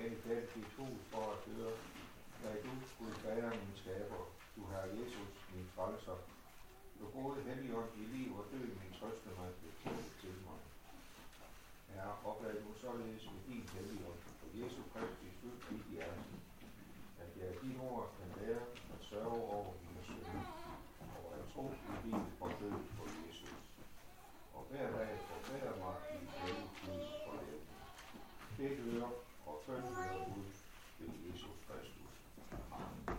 med i dag dit hoved for at høre, hvad du, Gud Fader, min skaber, du Herre Jesus, min frelser, du gode Helligånd i liv og død, min trøste mig, betale til mig. Herre, oplad nu således med din Helligånd, for Jesu Kristi skyld i dit hjerte, at jeg af dine ord kan lære at sørge over mine synder, og at tro i liv og død for Jesus. Og hver dag forbedre mig i alle Gud for levende. Det hører og følg hører ud ved Jesus Kristus. Amen.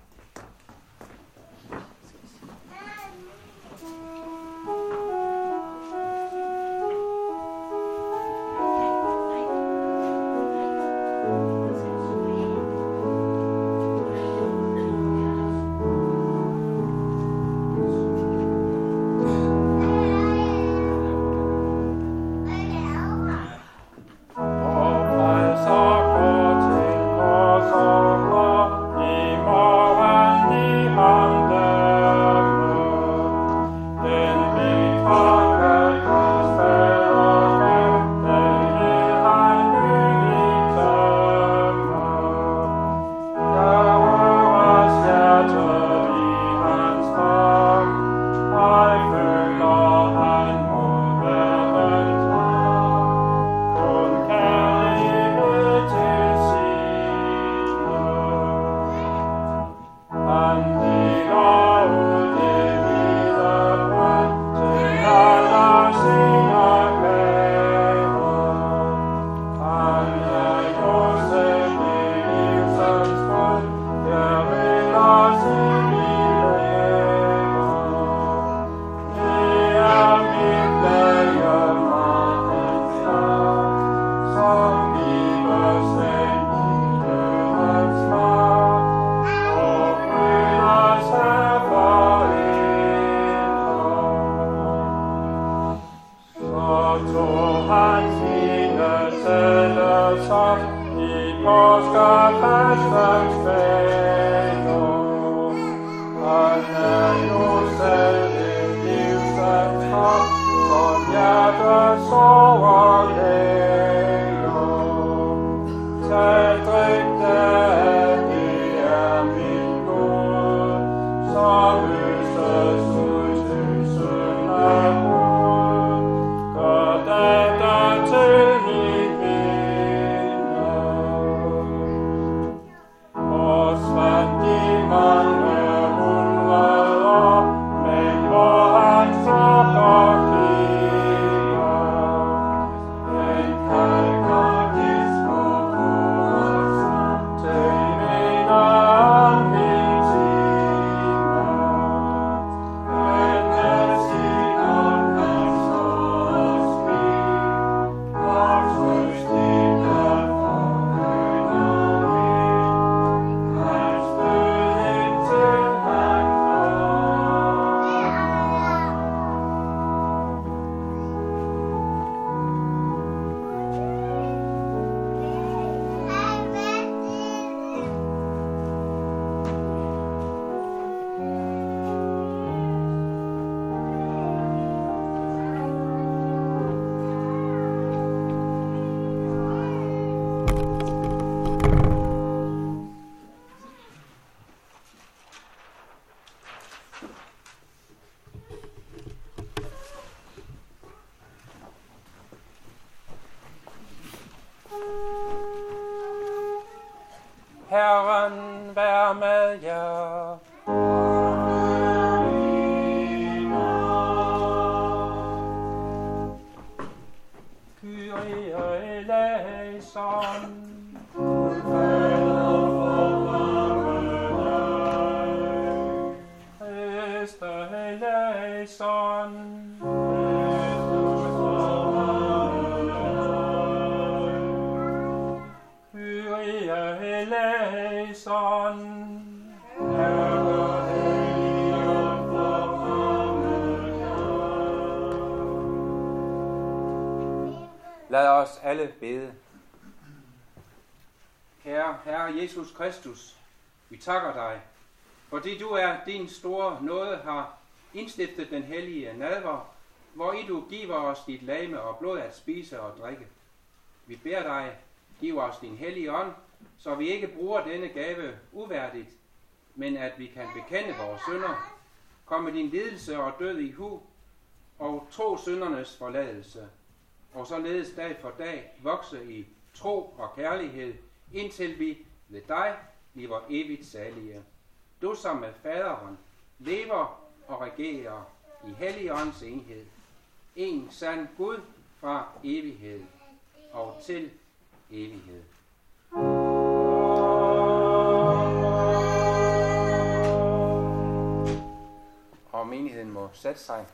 Herren vær med jer. Kyrie eleison. Christe eleison. Lad os alle bede. Kære Herre Jesus Kristus, vi takker dig, fordi du er din store nåde har indstiftet den hellige nadver, hvor i du giver os dit legeme og blod at spise og drikke. Vi beder dig, giv os din hellige ånd, så vi ikke bruger denne gave uværdigt, men at vi kan bekende vores synder, komme din lidelse og død i hu, og tro syndernes forladelse, og således dag for dag vokse i tro og kærlighed, indtil vi ved dig bliver evigt salige. Du som med faderen lever og regerer i Helligåndens enhed, en sand Gud fra evighed og til evighed. Og menigheden må sætte sig.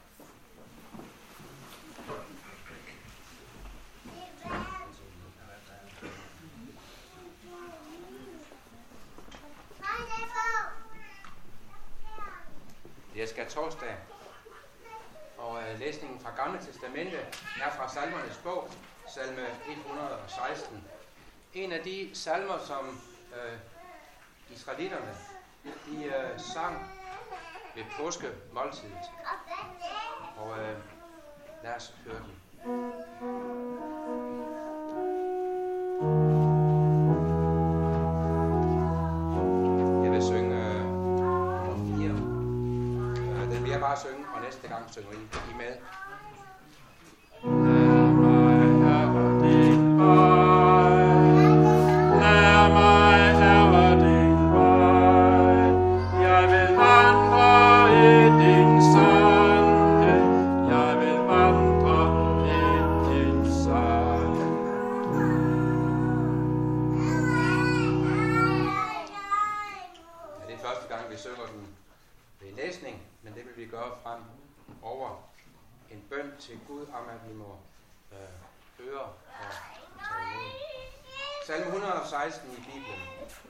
Det er skærtorsdag, og læsningen fra Gamle Testamente er fra Salmernes bog, salme 116. En af de salmer, som israelitterne de sang ved påskemåltidet. Og lad os høre den. Jeg vil synge nummer 4. Den vil jeg bare synge, og næste gang synger I med. Til Gud om, at vi må høre og tage imod. Salme 116 i Bibelen.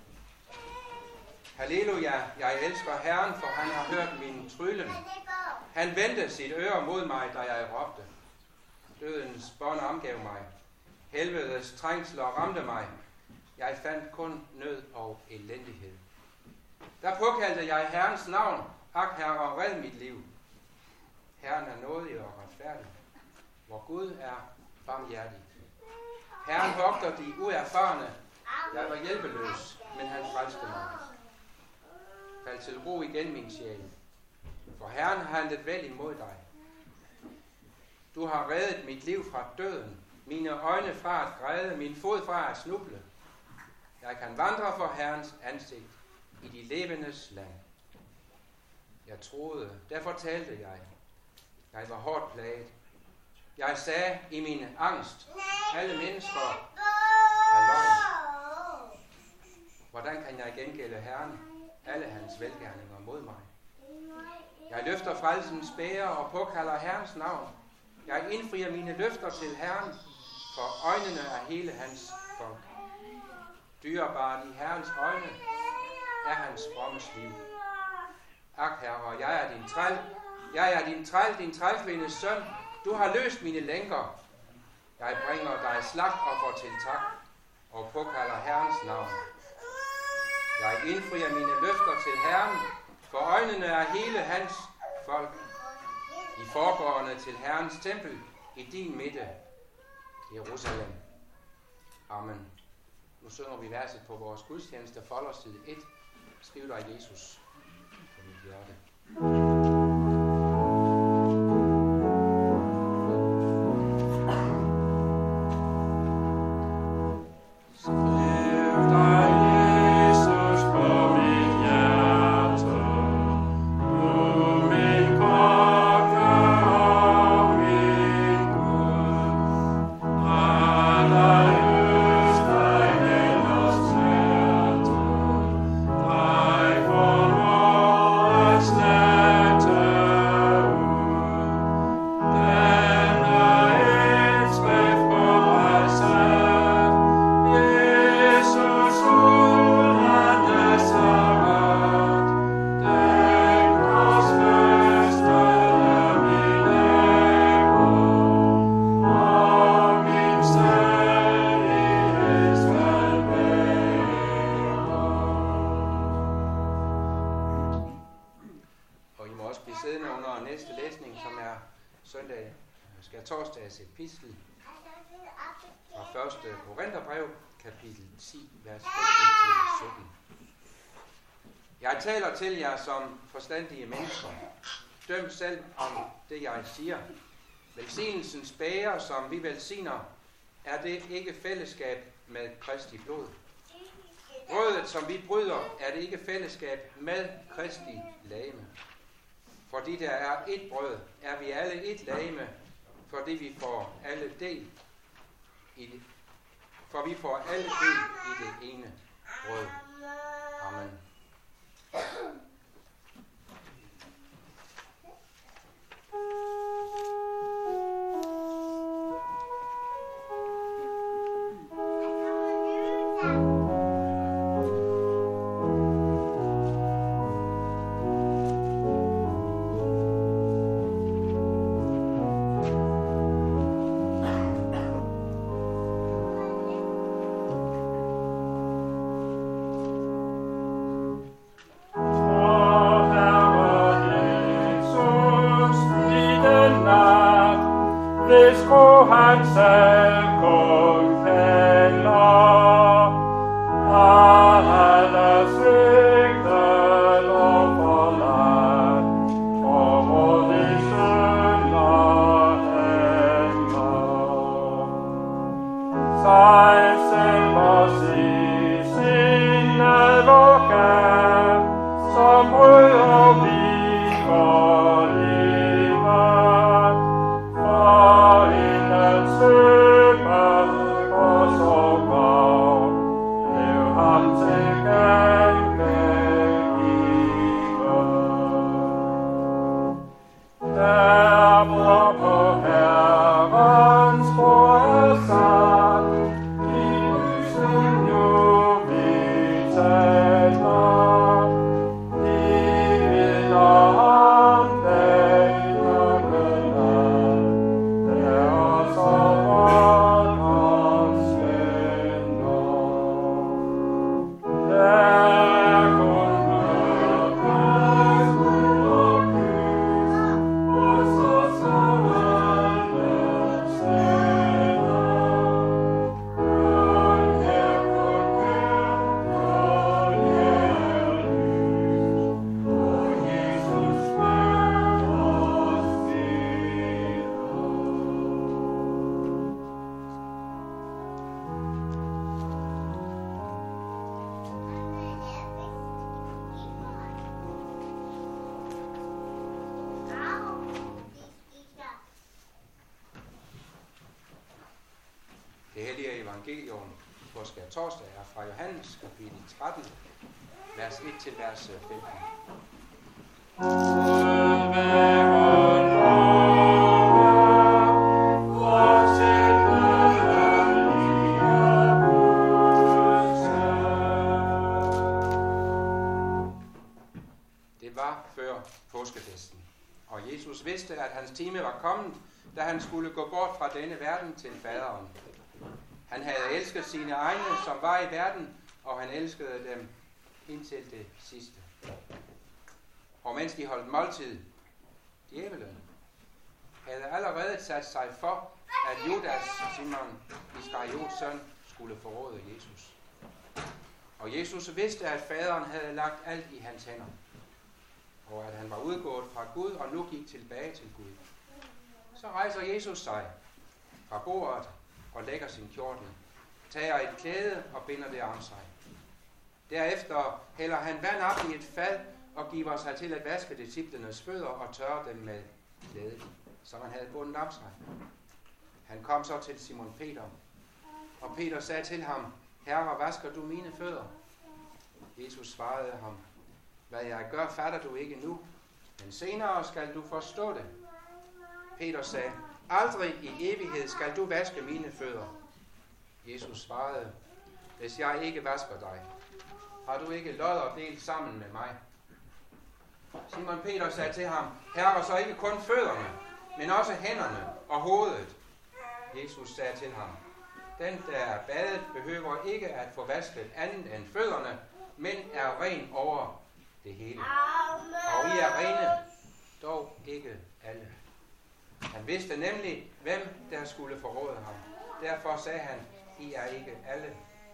Halleluja, jeg elsker Herren, for han har hørt min tryllen. Han vendte sit øre mod mig, da jeg råbte. Dødens bånd omgav mig. Helvedes trængsler ramte mig. Jeg fandt kun nød og elendighed. Der påkaldte jeg Herrens navn. Ak, Herre, red mit liv. Herren er nådig og retfærdig, hvor Gud er barmhjertig. Herren vogter de uerfarne. Jeg var hjælpeløs, men han frelste mig. Fald til ro igen, min sjæl, for Herren har handlet vel imod dig. Du har reddet mit liv fra døden, mine øjne fra at græde, min fod fra at snuble. Jeg kan vandre for Herrens ansigt i de levendes land. Jeg troede, derfor talte jeg. Jeg var hårdt plaget. Jeg sagde i min angst, alle mennesker er løgn. Hvordan kan jeg gengælde Herren alle hans velgerninger mod mig? Jeg løfter frelsens bæger og påkalder Herrens navn. Jeg indfrier mine løfter til Herren, for øjnene er hele hans folk. Dyrebart i Herrens øjne er hans frommes liv. Ak, Herre, jeg er din træl. Jeg er din træl, din trælkvindes søn. Du har løst mine lænker. Jeg bringer dig slagtoffer til tak og påkalder Herrens navn. Jeg indfrier mine løfter til Herren, for øjnene er hele hans folk. I forgårdene til Herrens tempel i din midte, Jerusalem. Amen. Nu synger vi verset på vores gudstjeneste, folderside 1. Skriv dig Jesus på mit hjerte. Torsdags epistel fra 1. Korintherbrev, kapitel 10, vers 15-17. Jeg taler til jer som forstandige mennesker. Døm selv om det, jeg siger. Velsignelsens bæger, som vi velsigner, er det ikke fællesskab med Kristi blod. Brødet, som vi bryder, er det ikke fællesskab med Kristi legeme. Fordi der er ét brød, er vi alle ét legeme, fordi vi får alle del i det. For vi får alle del i det ene brød. Amen. Evangelium på skærtorsdag er fra Johannes kapitel 13, vers 1-15. Det var før påskefesten, og Jesus vidste, at hans time var kommet, da han skulle gå bort fra denne verden til faderen. Han havde elsket sine egne, som var i verden, og han elskede dem indtil det sidste. Og mens de holdt måltid, djævelen havde allerede sat sig for, at Judas, Simon Iskariots søn, skulle forråde Jesus. Og Jesus vidste, at faderen havde lagt alt i hans hænder, og at han var udgået fra Gud og nu gik tilbage til Gud. Så rejser Jesus sig fra bordet og lægger sin kjortel, tager et klæde og binder det om sig. Derefter hælder han vand op i et fad og giver sig til at vaske disciplenes fødder og tørre dem med klædet, som han havde bundet om sig. Han kom så til Simon Peter, og Peter sagde til ham, Herre, vasker du mine fødder? Jesus svarede ham, hvad jeg gør, fatter du ikke nu, men senere skal du forstå det. Peter sagde, aldrig i evighed skal du vaske mine fødder. Jesus svarede, hvis jeg ikke vasker dig, har du ikke lod og del sammen med mig. Simon Peter sagde til ham, Herre, så ikke kun fødderne, men også hænderne og hovedet. Jesus sagde til ham, den, der er badet, behøver ikke at få vasket andet end fødderne, men er ren over det hele. Og I er rene, dog ikke alle. Han vidste nemlig, hvem der skulle forråde ham. Derfor sagde han, I er ikke alle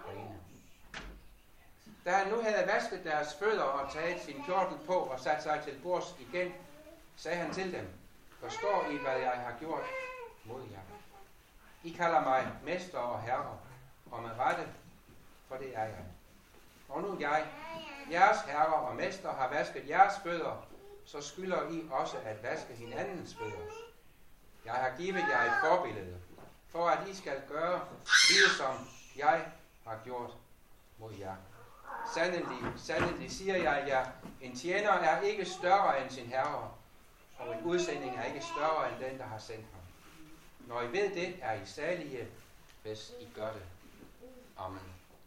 grine. Da han nu havde vasket deres fødder og taget sin kjortel på og sat sig til bords igen, sagde han til dem, forstår I, hvad jeg har gjort mod jer? I kalder mig mester og herre, og med rette, for det er jeg. Og nu jeg, jeres herre og mester, har vasket jeres fødder, så skylder I også at vaske hinandens fødder. Jeg har givet jer et forbillede, for at I skal gøre lige som jeg har gjort mod jer. Sandelig siger jeg jer, en tjener er ikke større end sin herre, og en udsending er ikke større end den, der har sendt ham. Når I ved det, er I salige, hvis I gør det. Amen.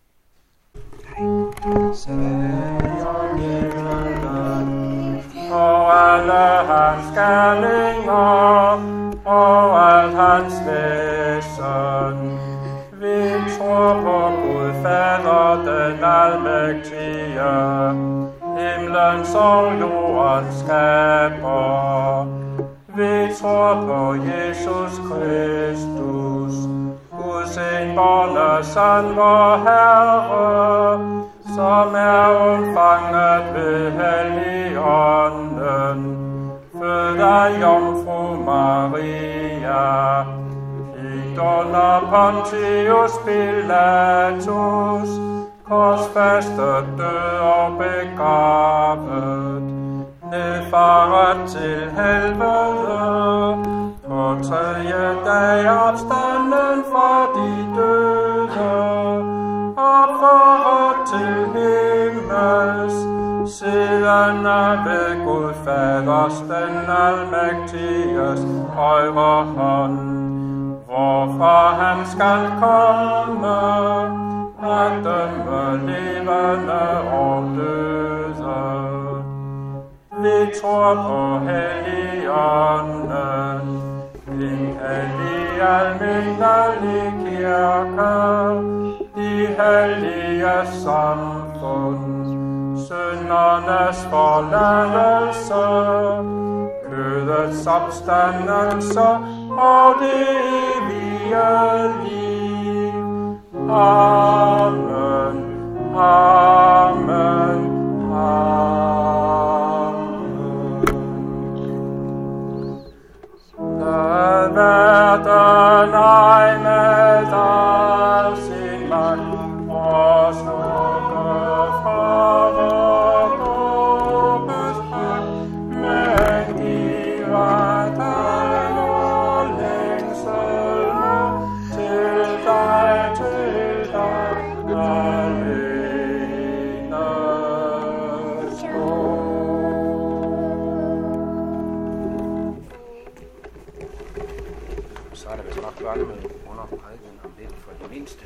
Og alle hans gerninger, og alt hans væsen. Vi tror på Gud Fader, den almægtige, himlens og jordens skaber. Vi tror på Jesus Kristus, Guds enbårne Søn, vor Herre, som er undfanget ved Helligånden, født af Jomfru Maria, født under Pontius Pilatus, korsfæstet, død og begravet, nedfaret til helvede, på tredje dag opstanden fra de døde, opført til himmels, siddende ved Gud Faders, den almægtiges højre hånd, hvorfra han skal komme, at dømme levende og døde. Vi tror på Helligånden, en hellig almindelig kirke, de hellige samfund, syndernes forladelse, kødets opstandelse og det evige liv. Amen, amen, amen. Lad verden ej med al sin magt og slukke fra vor håbes pragt, men giv at alle vor længsel til dig alene står. Så er det vist nok børnemøde under prædiken om lidt for det mindste.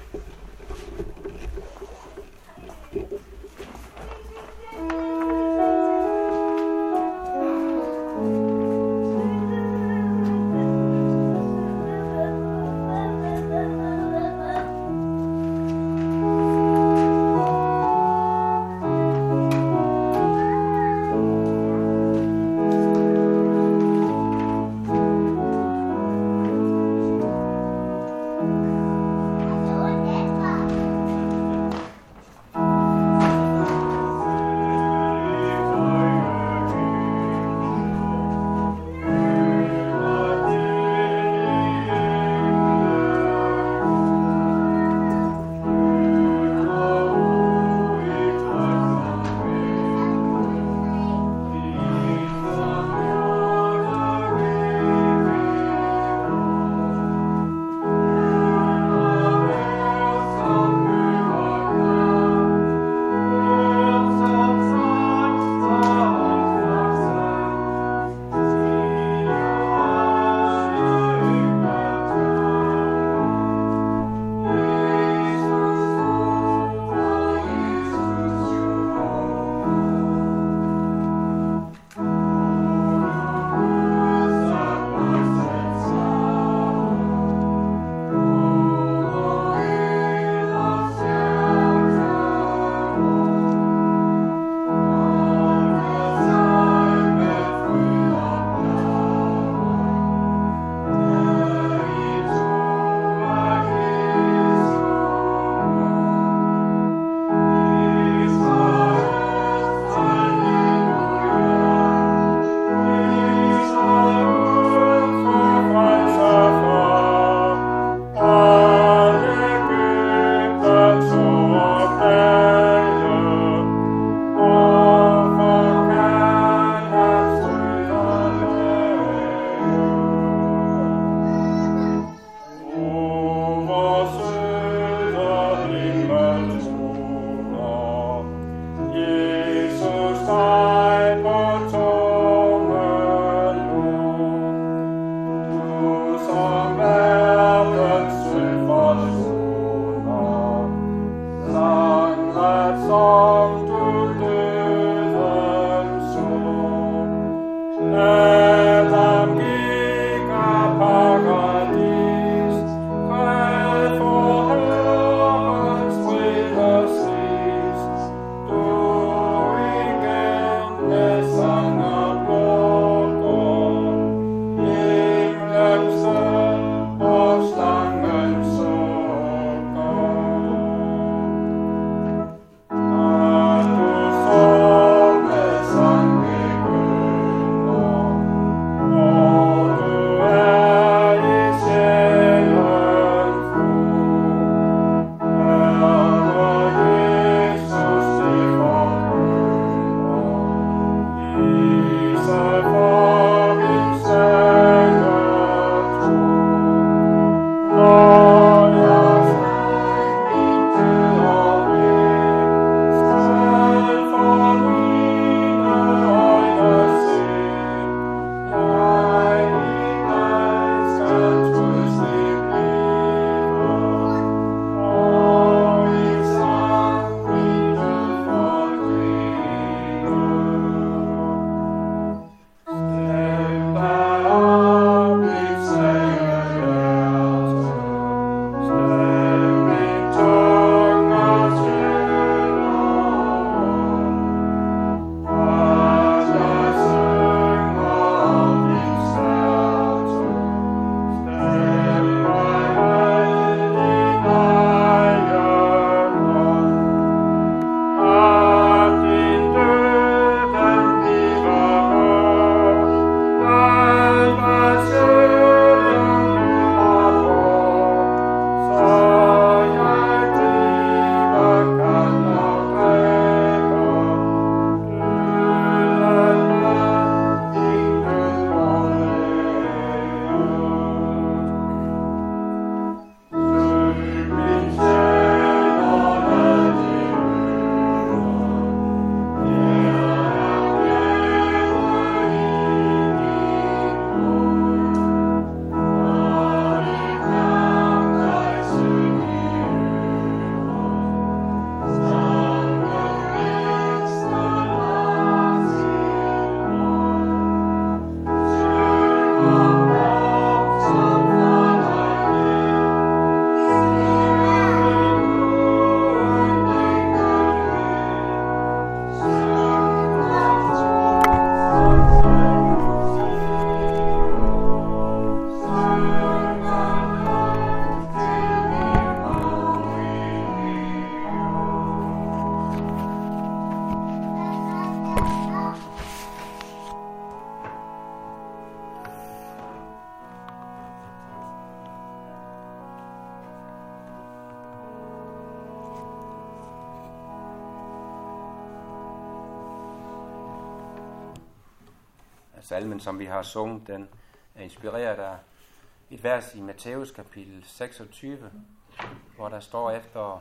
Salmen, som vi har sunget, den er inspireret af et vers i Matthæus kapitel 26, hvor der står efter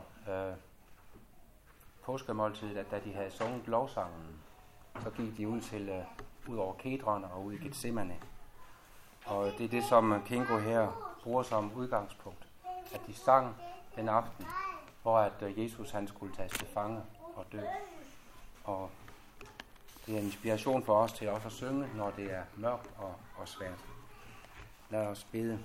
påskemåltidet, at da de havde sunget lovsangen, så gik de ud over Kedron og ud i Getsemane. Og det er det, som Kingo her bruger som udgangspunkt, at de sang den aften, hvor at Jesus han skulle tages til fange og dø. Og det er en inspiration for os til også at synge, når det er mørkt og svært. Lad os bede.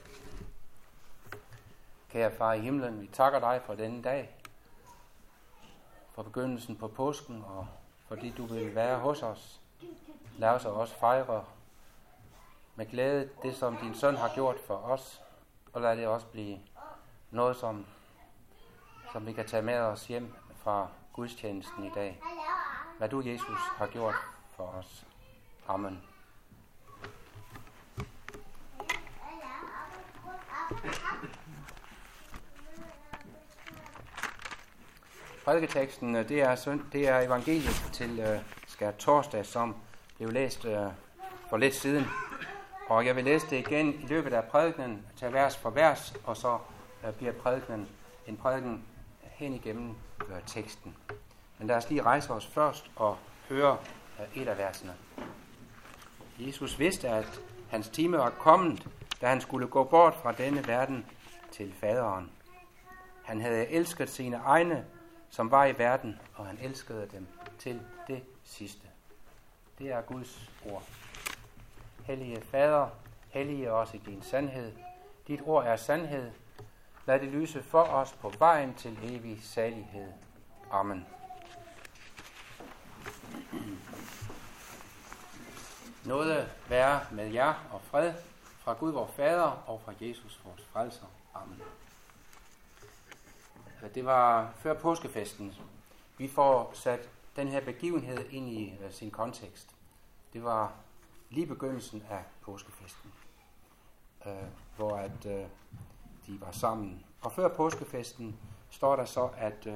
Kære far i himlen, vi takker dig for denne dag, for begyndelsen på påsken, og fordi du vil være hos os. Lad os også fejre med glæde det, som din søn har gjort for os, og lad det også blive noget, som vi kan tage med os hjem fra gudstjenesten i dag. Hvad du, Jesus, har gjort for os. Amen. Prædiketeksten, det er evangeliet til skærtorsdag, som blev læst for lidt siden. Og jeg vil læse det igen i løbet af prædikenen, tage vers for vers, og så bliver prædikenen en prædiken hen igennem teksten. Men lad os lige rejse os først og høre et af versene. Jesus vidste, at hans time var kommet, da han skulle gå bort fra denne verden til faderen. Han havde elsket sine egne, som var i verden, og han elskede dem til det sidste. Det er Guds ord. hellige Fader, hellige os i din sandhed. Dit ord er sandhed. Lad det lyse for os på vejen til evig salighed. Amen. Nåde være med jer og fred fra Gud vor Fader og fra Jesus vores frelser. Amen. Det var før påskefesten. Vi får sat den her begivenhed ind i sin kontekst. Det var lige begyndelsen af påskefesten, hvor de var sammen. Og før påskefesten står der så,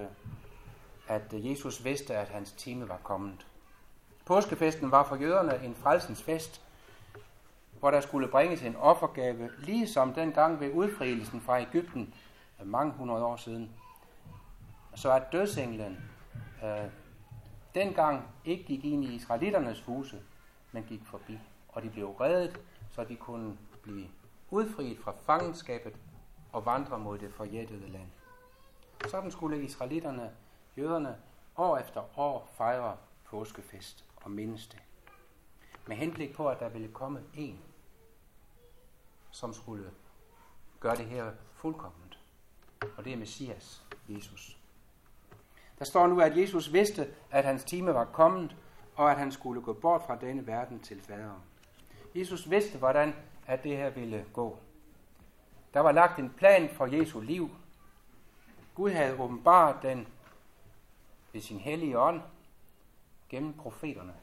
at Jesus vidste, at hans time var kommet. Påskefesten var for jøderne en frelsens fest, hvor der skulle bringes en offergave, ligesom dengang ved udfrielsen fra Egypten mange hundrede år siden. Så at dødsenglen dengang ikke gik ind i israelitternes huse, men gik forbi. Og de blev reddet, så de kunne blive udfriet fra fangenskabet og vandre mod det forjættede land. Sådan skulle israelitterne, jøderne, år efter år fejre påskefest og mindes det. Med henblik på, at der ville komme en, som skulle gøre det her fuldkomment. Og det er Messias, Jesus. Der står nu, at Jesus vidste, at hans time var kommet, og at han skulle gå bort fra denne verden til faderen. Jesus vidste, hvordan at det her ville gå. Der var lagt en plan for Jesu liv. Gud havde åbenbaret den ved sin hellige ånd gennem profeterne.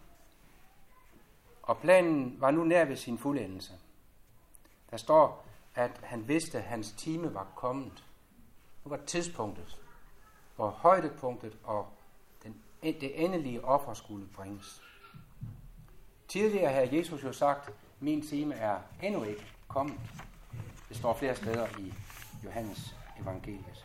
Og planen var nu nær ved sin fuldendelse. Der står, at han vidste, at hans time var kommet. Nu var tidspunktet, hvor højdepunktet og det endelige offer skulle bringes. Tidligere havde Jesus jo sagt, min time er endnu ikke kommet. Det står flere steder i Johannes evangeliet.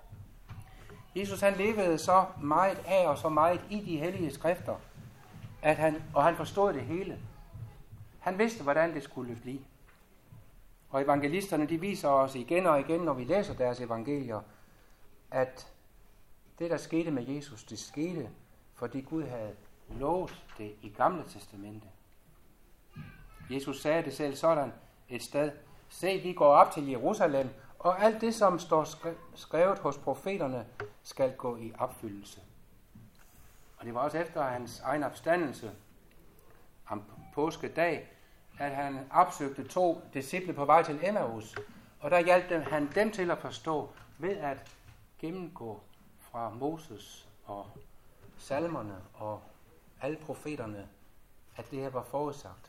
Jesus han levede så meget af og så meget i de hellige skrifter, at han forstod det hele. Han vidste, hvordan det skulle blive. Og evangelisterne de viser os igen og igen, når vi læser deres evangelier, at det, der skete med Jesus, det skete, fordi Gud havde lovet det i Gamle Testamente. Jesus sagde det selv sådan et sted. Se, vi går op til Jerusalem, og alt det, som står skrevet hos profeterne, skal gå i opfyldelse. Og det var også efter hans egen opstandelse om påskedag, at han opsøgte 2 disciple på vej til Emmaus. Og der hjalp han dem til at forstå ved at gennemgå fra Moses og salmerne og alle profeterne, at det her var forudsagt.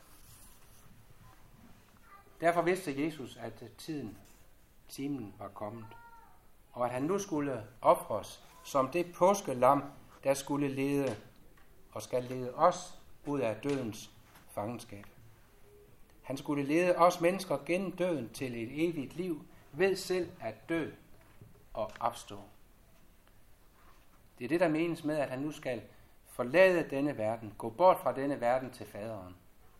Derfor vidste Jesus, at timen var kommet, og at han nu skulle ofres som det påskelam, der skulle lede og skal lede os ud af dødens fangenskab. Han skulle lede os mennesker gennem døden til et evigt liv ved selv at dø og opstå. Det er det, der menes med, at han nu skal forlade denne verden, gå bort fra denne verden til faderen.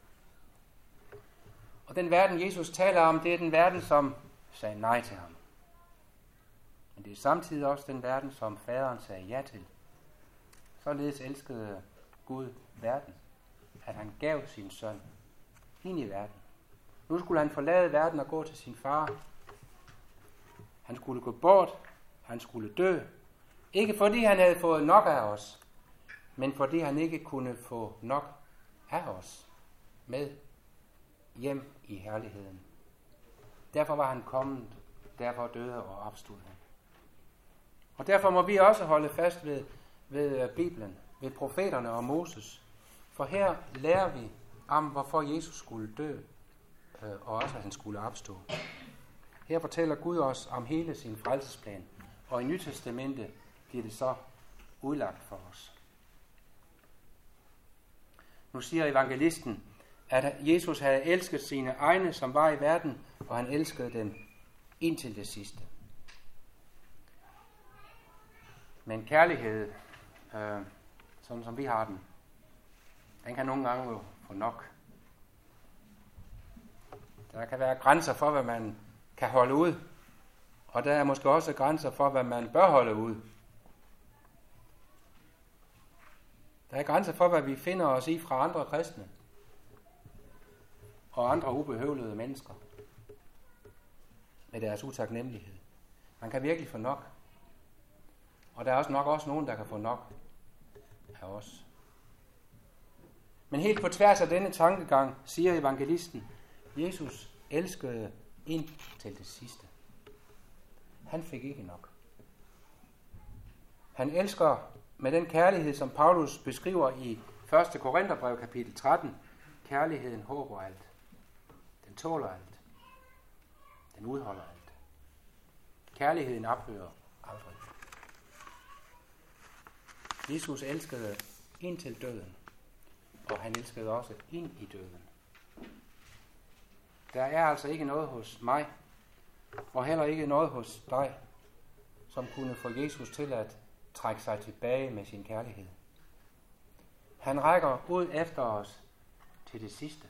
Og den verden, Jesus taler om, det er den verden, som sagde nej til ham. Men det er samtidig også den verden, som faderen sagde ja til. Således elskede Gud verden, at han gav sin søn ind i verden. Nu skulle han forlade verden og gå til sin far. Han skulle gå bort, han skulle dø. Ikke fordi han havde fået nok af os, men fordi han ikke kunne få nok af os med hjem i herligheden. Derfor var han kommet, derfor døde og opstod han. Og derfor må vi også holde fast ved Bibelen, ved profeterne og Moses. For her lærer vi om, hvorfor Jesus skulle dø, og også at han skulle opstå. Her fortæller Gud os om hele sin frelsesplan, og i Nyt Testamente bliver det så udlagt for os. Nu siger evangelisten, at Jesus havde elsket sine egne, som var i verden, og han elskede dem indtil det sidste. Men kærlighed, sådan som vi har den kan nogle gange jo få nok. Der kan være grænser for, hvad man kan holde ud, og der er måske også grænser for, hvad man bør holde ud. Der er grænser for, hvad vi finder os i fra andre kristne. og andre ubehøvlede mennesker med deres utaknemmelighed. Man kan virkelig få nok. Og der er også nok også nogen, der kan få nok af os. Men helt på tværs af denne tankegang, siger evangelisten, Jesus elskede ind til det sidste. Han fik ikke nok. Han elsker med den kærlighed, som Paulus beskriver i 1. Korintherbrev kapitel 13. Kærligheden håber alt. Den tåler alt. Den udholder alt. Kærligheden ophører aldrig. Jesus elskede ind til døden, og han elskede også ind i døden. Der er altså ikke noget hos mig, og heller ikke noget hos dig, som kunne få Jesus til at trække sig tilbage med sin kærlighed. Han rækker ud efter os til det sidste.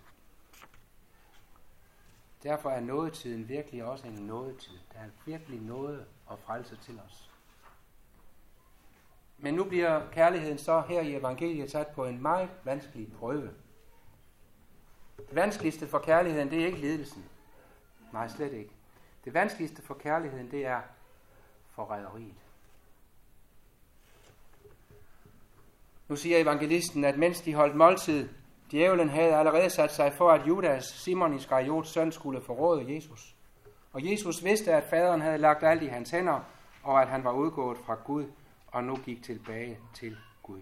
Derfor er nådetiden virkelig også en nådetid. Der er virkelig noget at frelse til os. Men nu bliver kærligheden så her i evangeliet sat på en meget vanskelig prøve. Det vanskeligste for kærligheden, det er ikke lidelsen. Nej, slet ikke. Det vanskeligste for kærligheden, det er forræderiet. Nu siger evangelisten, at mens de holdt måltid, djævlen havde allerede sat sig for, at Judas, Simon Iskariots søn, skulle forråde Jesus. Og Jesus vidste, at faderen havde lagt alt i hans hænder, og at han var udgået fra Gud, og nu gik tilbage til Gud.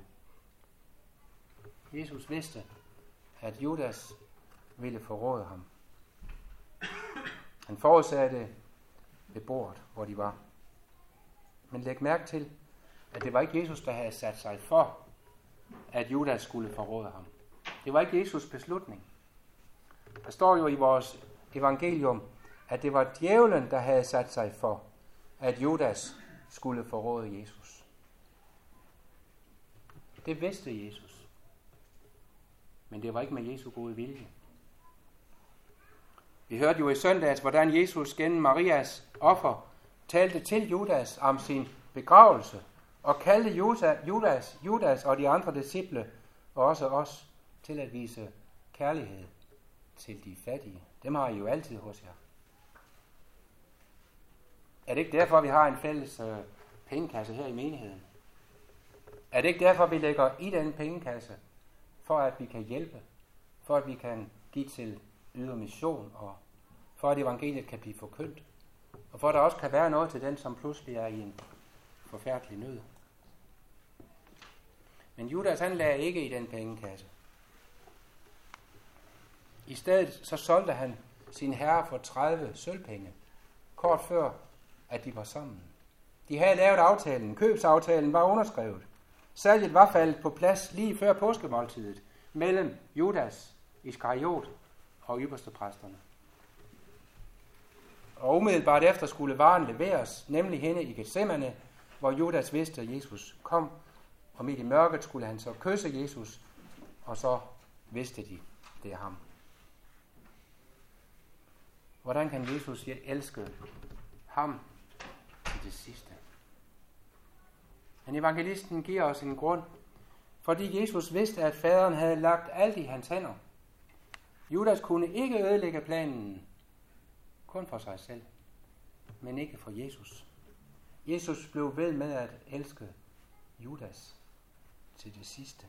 Jesus vidste, at Judas ville forråde ham. Han forudsagde det ved bordet, hvor de var. Men læg mærke til, at det var ikke Jesus, der havde sat sig for, at Judas skulle forråde ham. Det var ikke Jesus' beslutning. Der står jo i vores evangelium, at det var djævlen, der havde sat sig for, at Judas skulle forråde Jesus. Det vidste Jesus. Men det var ikke med Jesu gode vilje. Vi hørte jo i søndags, hvordan Jesus gennem Marias offer talte til Judas om sin begravelse, og kaldte Judas og de andre disciple, og også os, til at vise kærlighed til de fattige. Dem har I jo altid hos jer. Er det ikke derfor, vi har en fælles pengekasse her i menigheden? Er det ikke derfor, vi lægger i den pengekasse, for at vi kan hjælpe, for at vi kan give til ydre mission, og for at evangeliet kan blive forkyndt, og for at der også kan være noget til den, som pludselig er i en forfærdelig nød? Men Judas, han lagde ikke i den pengekasse. I stedet så solgte han sin herre for 30 sølvpenge, kort før, at de var sammen. De havde lavet aftalen. Købsaftalen var underskrevet. Salget var faldet på plads lige før påskemåltidet mellem Judas Iskariot og ypperstepræsterne. Og umiddelbart efter skulle varen leveres, nemlig henne i Getsemane, hvor Judas vidste, at Jesus kom, og midt i mørket skulle han så kysse Jesus, og så vidste de, det er ham. Hvordan kan Jesus elske ham til det sidste? Men evangelisten giver os en grund, fordi Jesus vidste, at faderen havde lagt alt i hans hænder. Judas kunne ikke ødelægge planen, kun for sig selv, men ikke for Jesus. Jesus blev ved med at elske Judas til det sidste.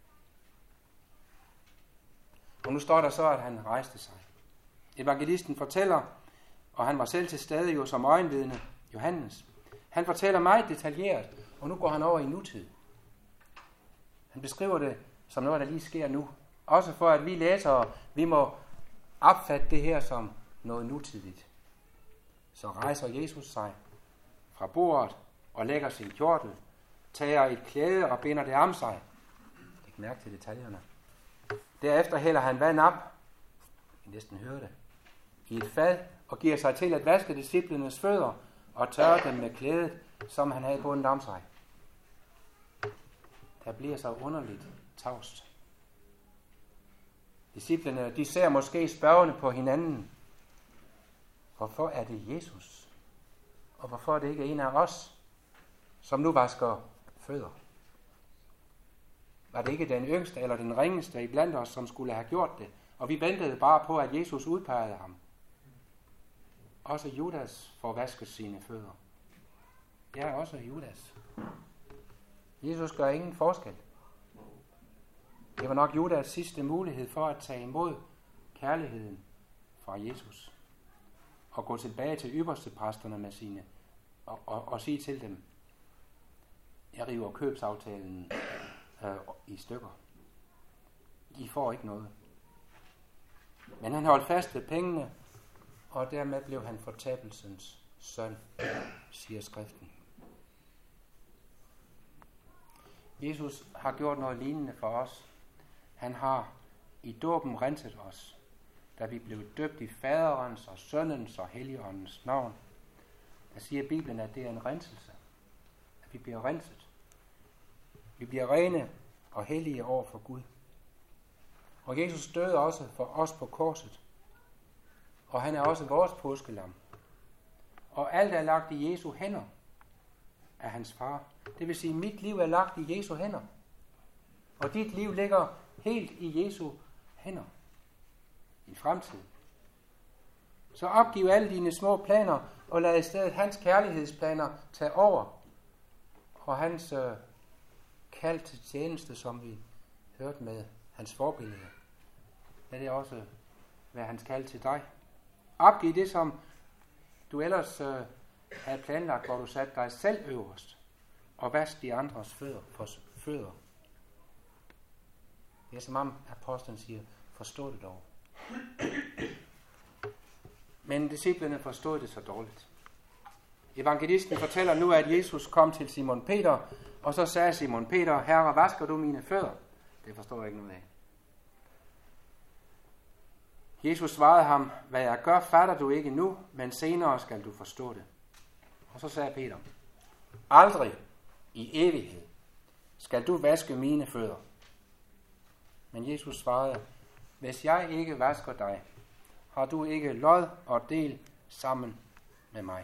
Og nu står der så, at han rejste sig. Evangelisten fortæller, og han var selv til stede jo som øjenvidne, Johannes. Han fortæller meget detaljeret, og nu går han over i nutid. Han beskriver det som noget, der lige sker nu. Også for, at vi læsere, vi må opfatte det her som noget nutidigt. Så rejser Jesus sig fra bordet og lægger sin kjortel, tager et klæde og binder det om sig. Læg mærke til detaljerne. Derefter hælder han vand op, I næsten hører det, i et fad og giver sig til at vaske disciplenes fødder og tørre dem med klædet, som han havde bundet om sig. Der bliver så underligt tavst. Disciplene, de ser måske spørgende på hinanden. Hvorfor er det Jesus? Og hvorfor er det ikke en af os, som nu vasker fødder? Var det ikke den yngste eller den ringeste iblandt os, som skulle have gjort det? Og vi ventede bare på, at Jesus udpegede ham. Også Judas får vasket sine fødder. Ja, også Judas. Jesus gør ingen forskel. Det var nok Judas sidste mulighed for at tage imod kærligheden fra Jesus. Og gå tilbage til ypperstepræsterne med sine, og sige til dem, jeg river købsaftalen i stykker. I får ikke noget. Men han holdt fast ved pengene, og dermed blev han fortabelsens søn, siger skriften. Jesus har gjort noget lignende for os. Han har i dåben renset os, da vi blev døbt i Faderens og Sønnens og Helligåndens navn. Der siger Bibelen, at det er en renselse. At vi bliver renset. Vi bliver rene og hellige over for Gud. Og Jesus døde også for os på korset. Og han er også vores påskelam. Og alt er lagt i Jesu hænder af hans far. Det vil sige, at mit liv er lagt i Jesu hænder. Og dit liv ligger helt i Jesu hænder. I fremtiden. Så opgiv alle dine små planer, og lad i stedet hans kærlighedsplaner tage over. Og hans kald til tjeneste, som vi hørte med hans forbillede. Lad det også være hans kald til dig. Opgiv det, som du ellers havde planlagt, hvor du satte dig selv øverst, og vask de andres fødder. Det er som om apostlen siger, forstå det dog. Men disciplene forstod det så dårligt. Evangelisten fortæller nu, at Jesus kom til Simon Peter, og så sagde Simon Peter, Herre, vasker du mine fødder? Det forstår jeg ikke noget af. Jesus svarede ham, hvad jeg gør, fatter du ikke nu, men senere skal du forstå det. Og så sagde Peter, aldrig i evighed skal du vaske mine fødder. Men Jesus svarede, hvis jeg ikke vasker dig, har du ikke lod og del sammen med mig.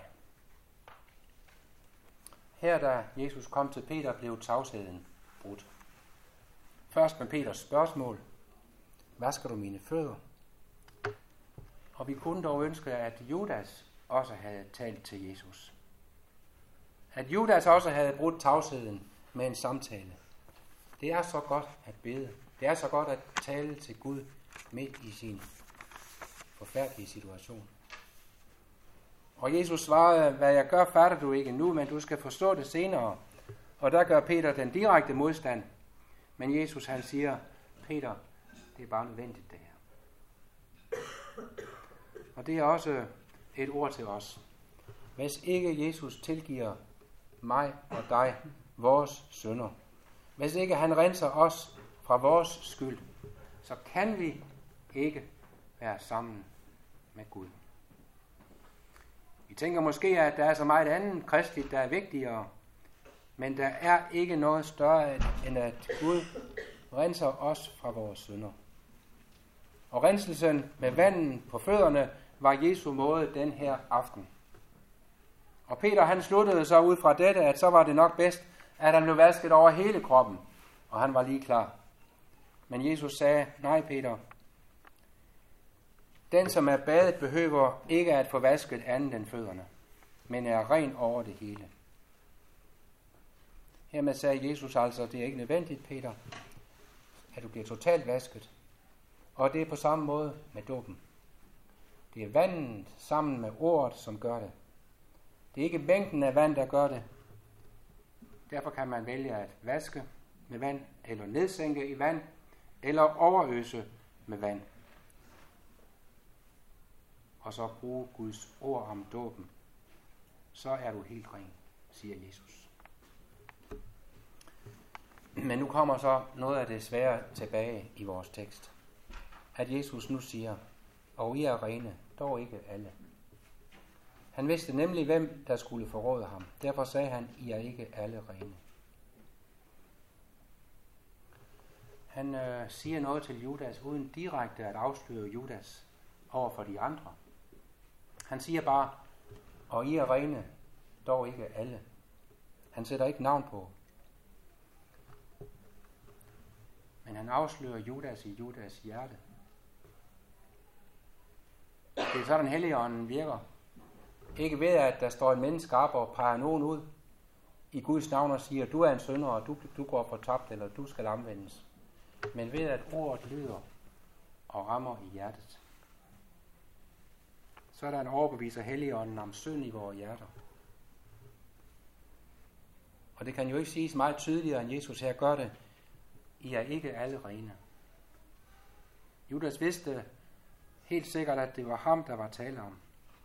Her da Jesus kom til Peter, blev tavsheden brudt. Først med Peters spørgsmål, vasker du mine fødder? Og vi kunne dog ønske, at Judas også havde talt til Jesus. At Judas også havde brudt tavsheden med en samtale. Det er så godt at bede. Det er så godt at tale til Gud midt i sin forfærdelige situation. Og Jesus svarede, hvad jeg gør, fatter du ikke nu, men du skal forstå det senere. Og der gør Peter den direkte modstand. Men Jesus han siger, Peter, det er bare nødvendigt det her. Og det er også et ord til os. Hvis ikke Jesus tilgiver mig og dig vores synder, hvis ikke han renser os fra vores skyld, så kan vi ikke være sammen med Gud. Vi tænker måske, at der er så meget andet kristeligt, der er vigtigere, men der er ikke noget større, end at Gud renser os fra vores synder. Og renselsen med vandet på fødderne var Jesu måde den her aften. Og Peter han sluttede så ud fra dette, at så var det nok bedst, at han blev vasket over hele kroppen, og han var lige klar. Men Jesus sagde, nej Peter, den som er badet behøver ikke at få vasket andet end fødderne, men er ren over det hele. Hermed sagde Jesus altså, det er ikke nødvendigt, Peter, at du bliver totalt vasket. Og det er på samme måde med dåben. Det er vandet sammen med ordet, som gør det. Det er ikke mængden af vand, der gør det. Derfor kan man vælge at vaske med vand, eller nedsænke i vand, eller overøse med vand. Og så bruge Guds ord om dåben. Så er du helt ren, siger Jesus. Men nu kommer så noget af det svære tilbage i vores tekst. At Jesus nu siger, og I er rene, dog ikke alle. Han vidste nemlig, hvem der skulle forråde ham. Derfor sagde han, I er ikke alle rene. Han siger noget til Judas, uden direkte at afsløre Judas over for de andre. Han siger bare, og I er rene, dog ikke alle. Han sætter ikke navn på. Men han afslører Judas i Judas hjerte. Det er sådan, Helligånden virker. Ikke ved, at der står et menneske op og peger nogen ud i Guds navn og siger, du er en synder, og du går fortabt, eller du skal omvendes. Men ved, at ordet lyder og rammer i hjertet. Så er der en overbeviser Helligånden om synd i vores hjerter. Og det kan jo ikke siges meget tydeligere, end Jesus her gør det. I er ikke alle rene. Judas vidste helt sikkert, at det var ham, der var tale om.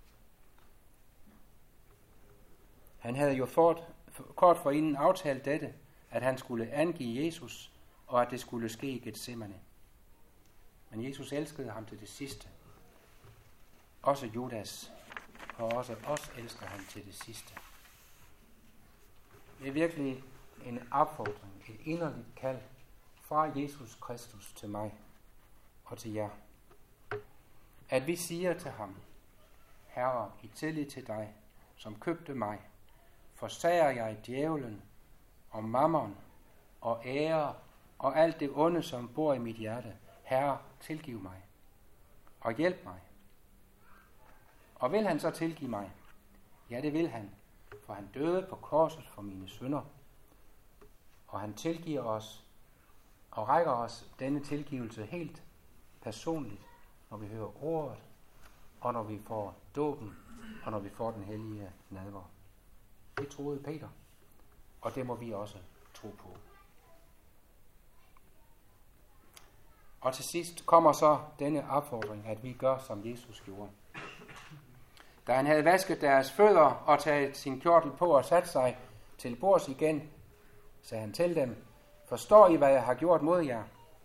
Han havde jo kort forinden aftalt dette, at han skulle angive Jesus, og at det skulle ske i Getsemane. Men Jesus elskede ham til det sidste. Også Judas, og også os elsker han til det sidste. Det er virkelig en opfordring, et inderligt kald fra Jesus Kristus til mig og til jer. At vi siger til ham, Herre, i tillid til dig, som købte mig, forsager jeg djævlen og mammon og ære og alt det onde, som bor i mit hjerte. Herre, tilgiv mig og hjælp mig. Og vil han så tilgive mig? Ja, det vil han, for han døde på korset for mine synder. Og han tilgiver os og rækker os denne tilgivelse helt personligt, når vi hører ordet, og når vi får dåben, og når vi får den hellige nadver. Det troede Peter, og det må vi også tro på. Og til sidst kommer så denne opfordring, at vi gør, som Jesus gjorde. Da han havde vasket deres fødder og taget sin kjortel på og sat sig til bords igen, sagde han til dem, forstår I, hvad jeg har gjort mod jer?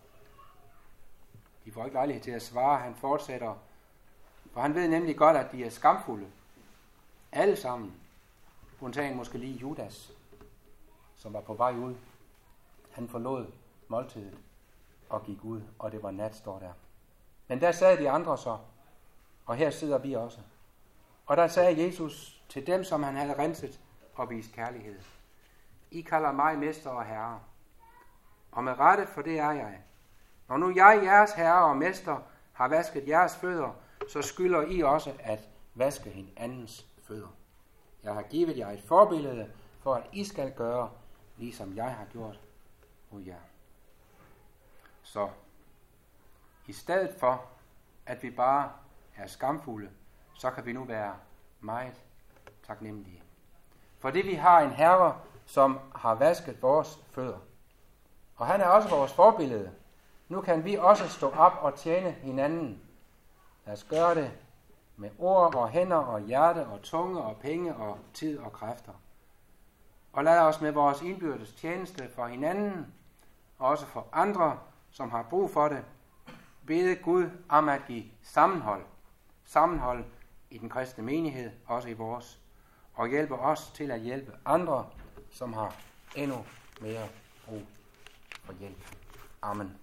De får ikke lejlighed til at svare, han fortsætter, for han ved nemlig godt, at de er skamfulde. Alle sammen, undtagen måske lige Judas, som var på vej ud. Han forlod måltidet og gik ud, og det var nat, står der. Men der sad de andre så, og her sidder vi også. Og der sagde Jesus til dem, som han havde renset og vist kærlighed. I kalder mig mester og herre, og med rette, for det er jeg. Når nu jeg, jeres herre og mester, har vasket jeres fødder, så skylder I også at vaske hinandens fødder. Jeg har givet jer et forbillede, for at I skal gøre, ligesom jeg har gjort mod jer. Så i stedet for, at vi bare er skamfulde, så kan vi nu være meget taknemmelige. Fordi vi har en herre, som har vasket vores fødder. Og han er også vores forbillede. Nu kan vi også stå op og tjene hinanden. Lad os gøre det med ord og hænder og hjerte og tunge og penge og tid og kræfter. Og lad os med vores indbyrdes tjeneste for hinanden, og også for andre, som har brug for det, bede Gud om at give sammenhold. Sammenhold i den kristne menighed, også i vores, og hjælpe os til at hjælpe andre, som har endnu mere brug for hjælp. Amen.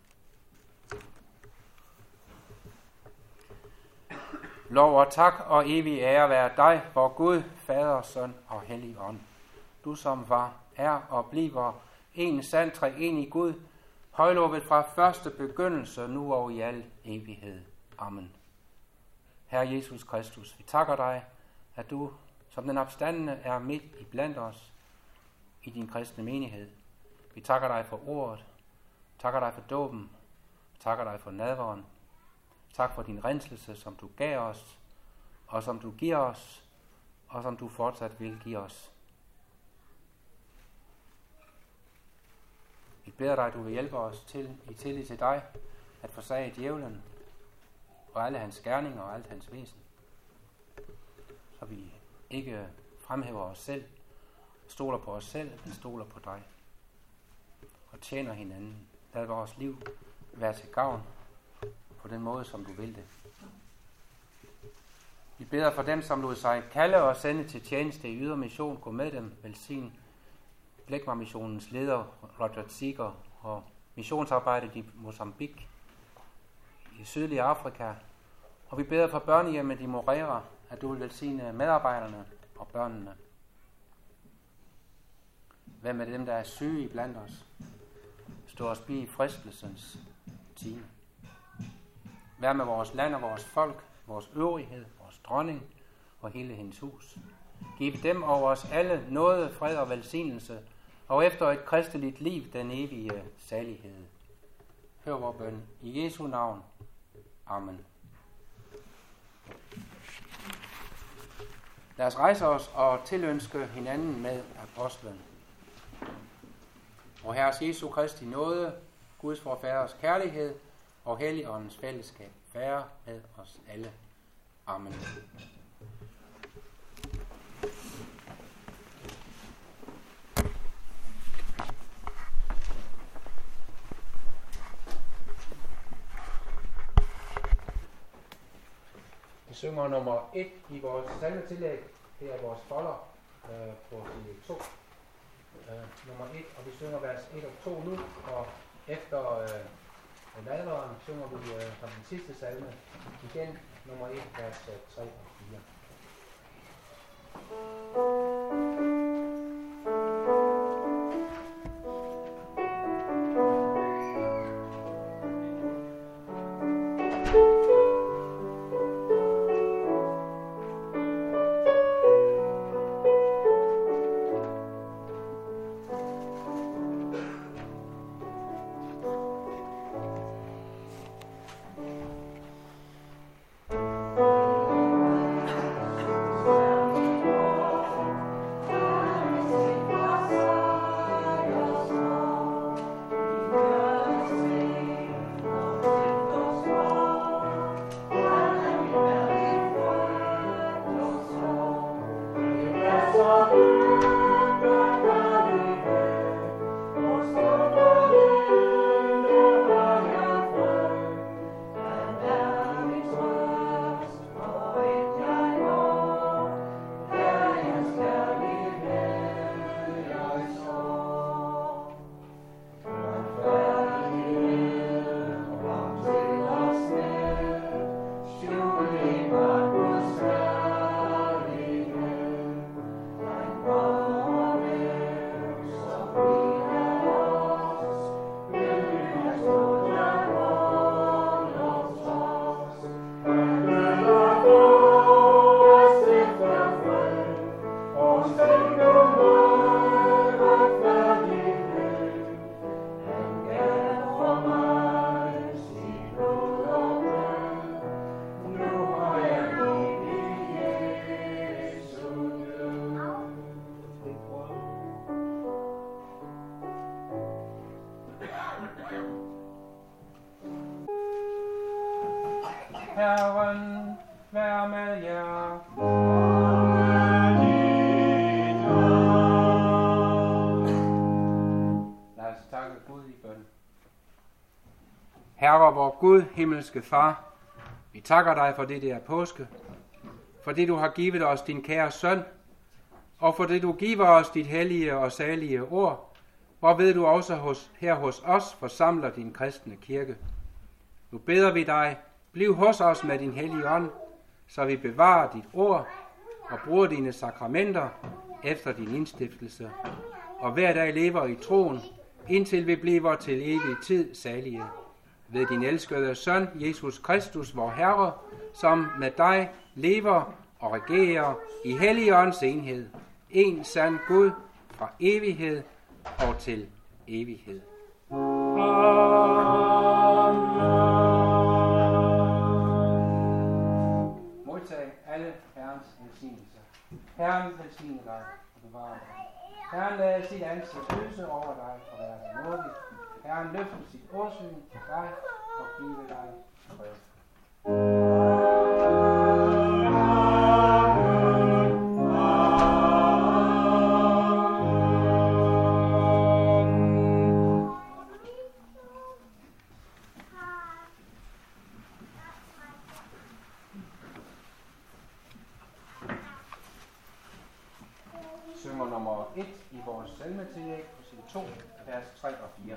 Lov og tak og evig ære være dig, vor Gud, Fader, Søn og Hellig Ånd. Du som var, er og bliver en sand treenig Gud, højlovet fra første begyndelse, nu og i al evighed. Amen. Herre Jesus Kristus, vi takker dig, at du som den opstandne er midt i blandt os i din kristne menighed. Vi takker dig for ordet, takker dig for dåben, takker dig for nadveren. Tak for din renselse, som du gav os, og som du giver os, og som du fortsat vil give os. Vi beder dig, at du vil hjælpe os til i tillid til dig, at forsage djævlen og alle hans gerninger og alt hans væsen. Så vi ikke fremhæver os selv, stoler på os selv, men stoler på dig. Og tjener hinanden. Lad vores liv være til gavn på den måde, som du vil det. Vi beder for dem, som lod sig kalde og sende til tjeneste i Ydre Mission. Gå med dem, velsign Blækmar-missionens leder, Roger Ziegler, og missionsarbejdet i Mozambique, i sydlige Afrika. Og vi beder for børnehjemmet i Morera, at du vil velsigne medarbejderne og børnene. Vær med dem, der er syge iblandt os. Stå os bi i fristelsens time. Vær med vores land og vores folk, vores øvrighed, vores dronning og hele hendes hus. Giv dem over os alle nåde, fred og velsignelse, og efter et kristeligt liv den evige salighed. Hør vor bøn i Jesu navn. Amen. Lad os rejse os og tilønske hinanden med apostlen. Og Herres Jesu Kristi nåde, Guds vor Faders kærlighed og Helligåndens fællesskab være med os alle. Amen. Vi synger nummer 1 i vores salmetillæg. Det er vores folder på side 2. Nummer 1, og vi synger vers 1 og 2 nu, og efter nadveren synger vi som den sidste salme igen, nummer 1, vers 3 og 4. Herren vær med jer. Lad os takke Gud i bøn. Herre, vor Gud, himmelske Far, vi takker dig for det er påske, fordi du har givet os din kære søn, og fordi du giver os dit hellige og salige ord, hvorved du også her hos os forsamler din kristne kirke. Nu beder vi dig, bliv hos os med din hellige ånd, så vi bevarer dit ord og bruger dine sakramenter efter din indstiftelse, og hver dag lever i troen, indtil vi bliver til evig tid salige. Ved din elskede søn, Jesus Kristus, vor Herre, som med dig lever og regerer i Helligåndens enhed, en sand Gud fra evighed og til evighed. Modtag alle Herrens velsignelser. Herren velsigne dig og bevare dig. Herren lader sit ansigt lyse over dig og være dig nådig. Herren løfter sit åsyn til dig og give dig fred. Synger nummer 1 i vores salmetillæg på side 2, vers 3 og 4.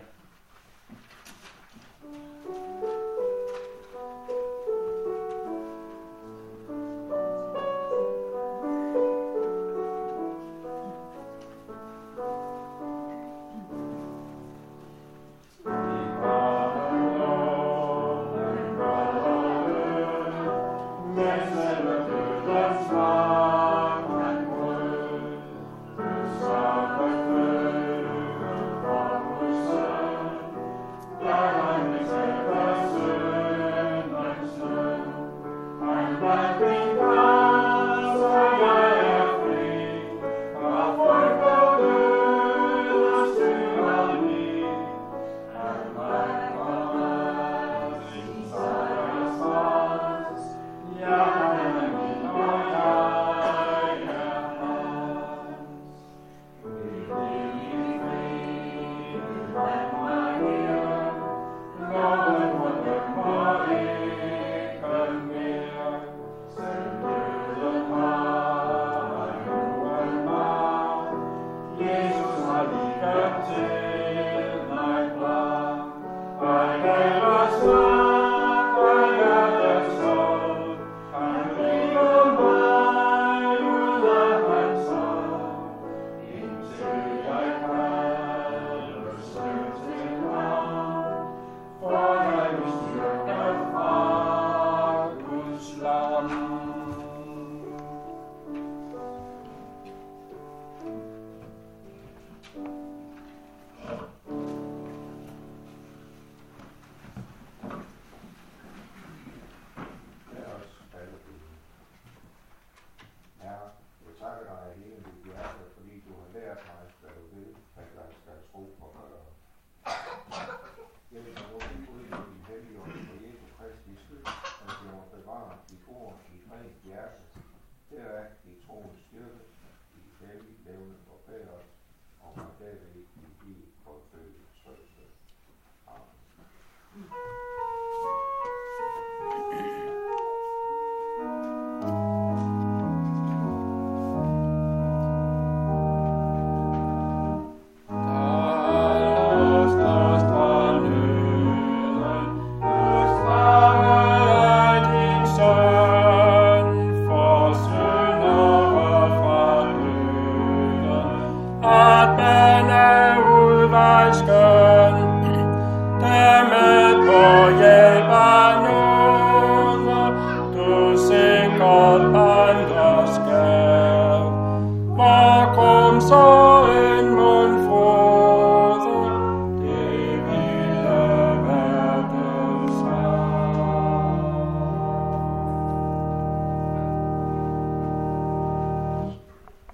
Bakom så